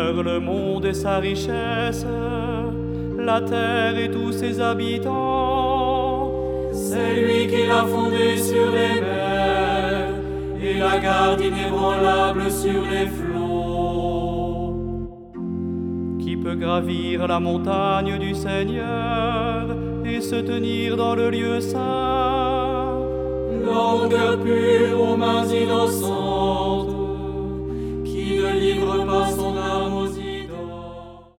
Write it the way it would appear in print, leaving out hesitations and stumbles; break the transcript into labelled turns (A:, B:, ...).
A: Seigneur le monde et sa richesse, la terre et tous ses habitants.
B: C'est lui qui l'a fondé sur les mers et la garde inébranlable sur les flots.
A: Qui peut gravir la montagne du Seigneur et se tenir dans le lieu saint?
B: L'homme cœur pur aux mains innocentes, qui ne livre pas son âme